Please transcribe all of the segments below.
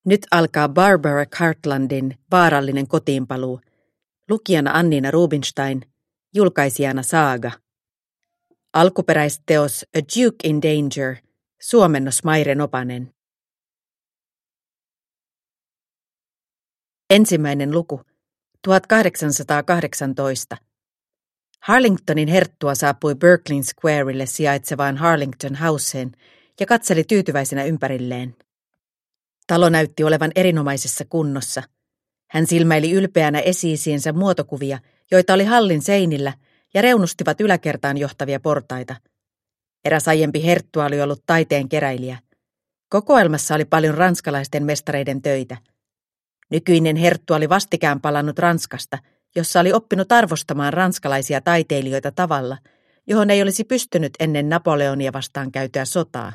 Nyt alkaa Barbara Cartlandin vaarallinen kotiinpaluu. Lukijana Anniina Rubinstein, julkaisijana Saaga. Alkuperäisteos A Duke in Danger, suomennos Maire Nopanen. Ensimmäinen luku, 1818. Harlingtonin herttua saapui Berkeley Squarelle sijaitsevaan Harlington Houseen ja katseli tyytyväisenä ympärilleen. Talo näytti olevan erinomaisessa kunnossa. Hän silmäili ylpeänä esi-isiensä muotokuvia, joita oli hallin seinillä ja reunustivat yläkertaan johtavia portaita. Eräs aiempi herttua oli ollut taiteen keräilijä. Kokoelmassa oli paljon ranskalaisten mestareiden töitä. Nykyinen herttua oli vastikään palannut Ranskasta, jossa oli oppinut arvostamaan ranskalaisia taiteilijoita tavalla, johon ei olisi pystynyt ennen Napoleonia vastaan käytyä sotaa.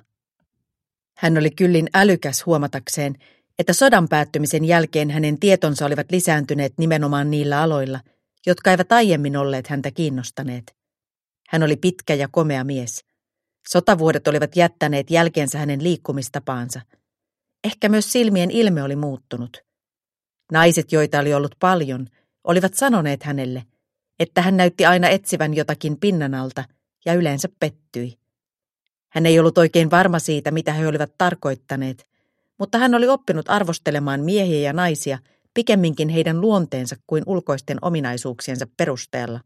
Hän oli kyllin älykäs huomatakseen, että sodan päättymisen jälkeen hänen tietonsa olivat lisääntyneet nimenomaan niillä aloilla, jotka eivät aiemmin olleet häntä kiinnostaneet. Hän oli pitkä ja komea mies. Sotavuodet olivat jättäneet jälkeensä hänen liikkumistapaansa. Ehkä myös silmien ilme oli muuttunut. Naiset, joita oli ollut paljon, olivat sanoneet hänelle, että hän näytti aina etsivän jotakin pinnan alta ja yleensä pettyi. Hän ei ollut oikein varma siitä, mitä he olivat tarkoittaneet, mutta hän oli oppinut arvostelemaan miehiä ja naisia pikemminkin heidän luonteensa kuin ulkoisten ominaisuuksiensa perusteella.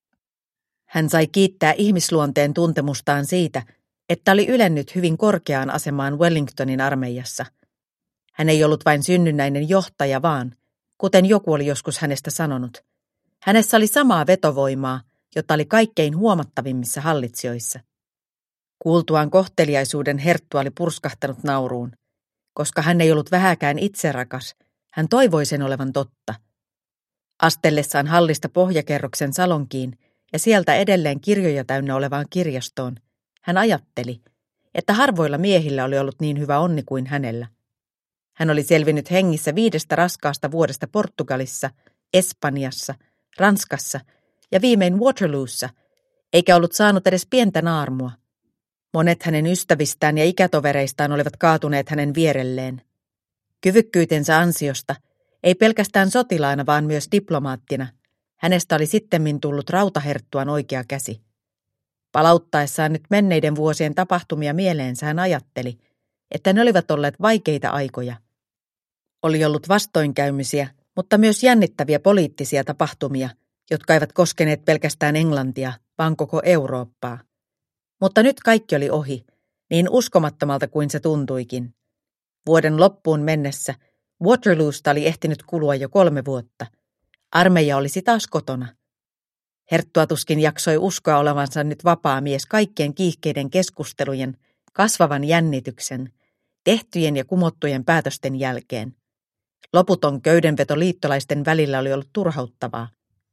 Hän sai kiittää ihmisluonteen tuntemustaan siitä, että oli ylennyt hyvin korkeaan asemaan Wellingtonin armeijassa. Hän ei ollut vain synnynnäinen johtaja vaan, kuten joku oli joskus hänestä sanonut. Hänessä oli samaa vetovoimaa, jota oli kaikkein huomattavimmissa hallitsijoissa. Kuultuaan kohteliaisuuden herttua oli purskahtanut nauruun. Koska hän ei ollut vähäkään itserakas, hän toivoi sen olevan totta. Astellessaan hallista pohjakerroksen salonkiin ja sieltä edelleen kirjoja täynnä olevaan kirjastoon, hän ajatteli, että harvoilla miehillä oli ollut niin hyvä onni kuin hänellä. Hän oli selvinnyt hengissä 5 raskaasta vuodesta Portugalissa, Espanjassa, Ranskassa ja viimein Waterloossa, eikä ollut saanut edes pientä naarmua. Monet hänen ystävistään ja ikätovereistaan olivat kaatuneet hänen vierelleen. Kyvykkyytensä ansiosta, ei pelkästään sotilaana, vaan myös diplomaattina, hänestä oli sittemmin tullut rautaherttuan oikea käsi. Palauttaessaan nyt menneiden vuosien tapahtumia mieleensä hän ajatteli, että ne olivat olleet vaikeita aikoja. Oli ollut vastoinkäymisiä, mutta myös jännittäviä poliittisia tapahtumia, jotka eivät koskeneet pelkästään Englantia, vaan koko Eurooppaa. Mutta nyt kaikki oli ohi, niin uskomattomalta kuin se tuntuikin. Vuoden loppuun mennessä Waterloosta oli ehtinyt kulua jo 3 vuotta. Armeija olisi taas kotona. Herttua tuskin jaksoi uskoa olevansa nyt vapaa mies kaikkien kiihkeiden keskustelujen, kasvavan jännityksen, tehtyjen ja kumottujen päätösten jälkeen. Loputon köydenveto liittolaisten välillä oli ollut turhauttavaa.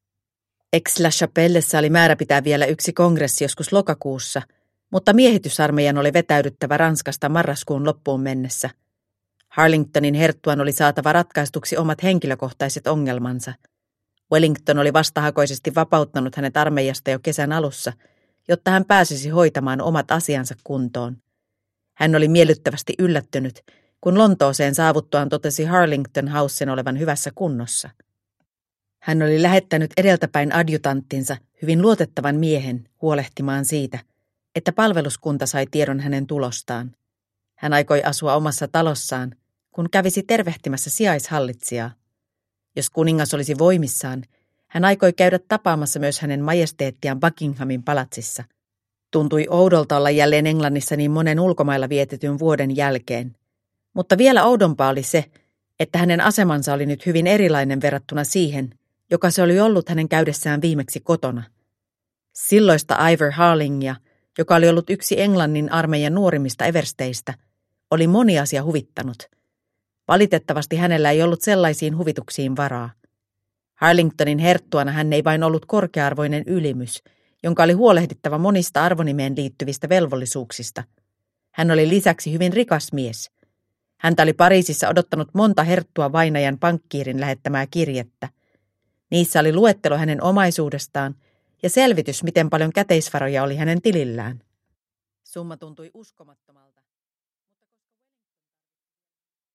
Aix-la-Chapellessa oli määrä pitää vielä yksi kongressi joskus lokakuussa, mutta miehitysarmeijan oli vetäydyttävä Ranskasta marraskuun loppuun mennessä. Harlingtonin herttuan oli saatava ratkaistuksi omat henkilökohtaiset ongelmansa. Wellington oli vastahakoisesti vapauttanut hänet armeijasta jo kesän alussa, jotta hän pääsisi hoitamaan omat asiansa kuntoon. Hän oli miellyttävästi yllättynyt, kun Lontooseen saavuttuaan totesi Harlington Housen olevan hyvässä kunnossa. Hän oli lähettänyt edeltäpäin adjutanttinsa, hyvin luotettavan miehen, huolehtimaan siitä, että palveluskunta sai tiedon hänen tulostaan. Hän aikoi asua omassa talossaan, kun kävisi tervehtimässä sijaishallitsijaa. Jos kuningas olisi voimissaan, hän aikoi käydä tapaamassa myös hänen majesteettiaan Buckinghamin palatsissa. Tuntui oudolta olla jälleen Englannissa niin monen ulkomailla vietetyn vuoden jälkeen. Mutta vielä oudompaa oli se, että hänen asemansa oli nyt hyvin erilainen verrattuna siihen, joka se oli ollut hänen käydessään viimeksi kotona. Silloista Ivor Harlingia, joka oli ollut yksi Englannin armeijan nuorimmista eversteistä, oli moni asia huvittanut. Valitettavasti hänellä ei ollut sellaisiin huvituksiin varaa. Harlingtonin herttuana hän ei vain ollut korkea-arvoinen ylimys, jonka oli huolehdittava monista arvonimeen liittyvistä velvollisuuksista. Hän oli lisäksi hyvin rikas mies. Häntä oli Pariisissa odottanut monta herttua vainajan pankkiirin lähettämää kirjettä. Niissä oli luettelo hänen omaisuudestaan ja selvitys, miten paljon käteisvaroja oli hänen tilillään. Summa tuntui uskomattomalta.